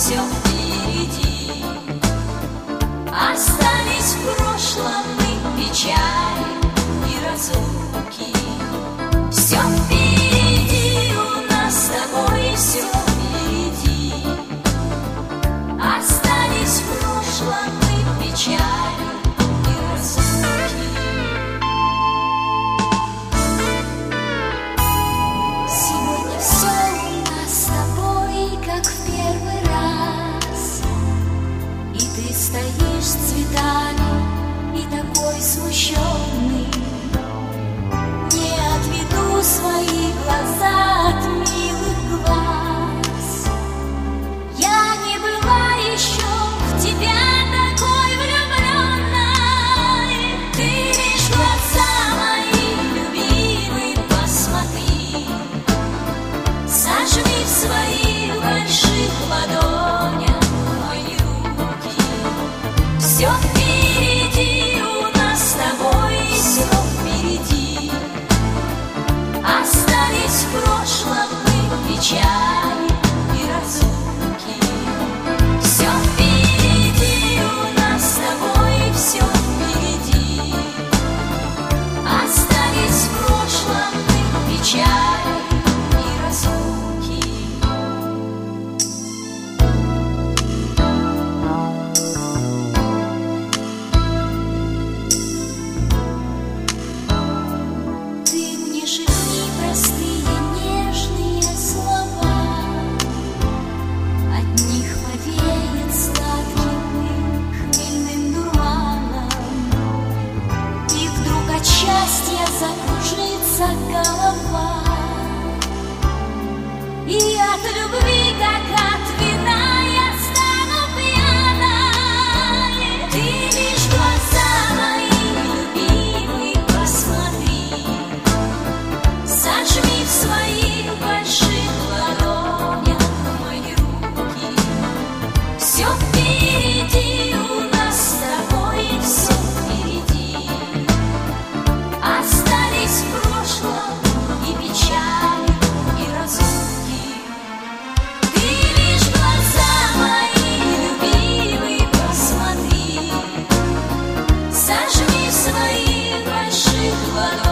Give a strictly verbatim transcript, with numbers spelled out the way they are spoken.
все впереди. Остались в прошлом мы печали и разлуки. Все впереди у нас с тобой, все впереди. Остались в прошлом мы печали и разлуки. Сегодня все у нас с тобой, как в первый раз. И ты стоишь с цветами и такой смущенный. Не отведу свои глаза от милых глаз. Я не была еще в тебя такой влюбленной. Ты лишь в глаза мои, любимый, посмотри. Сожми в своих больших ладонях мои руки. Все впереди у нас с тобой, все впереди. Остались в прошлом мы печали и разлуки. Все впереди у нас с тобой, все впереди. Остались в прошлом мы печали и разлуки. Ты мне шепни простые нежные слова, от них повеет сладким хмельным дурманом, и вдруг от счастья закружится голова, и от любви, как от вина, я стану пьяной. Ты лишь в глаза мои, любимый, посмотри. Сожми в своих больших ладонях мои руки. Все впереди у нас с тобой, все впереди. Остались в прошлом и печали, и разлуки. Ты лишь в глаза мои, любимый, посмотри. Сожми в своих больших ладонях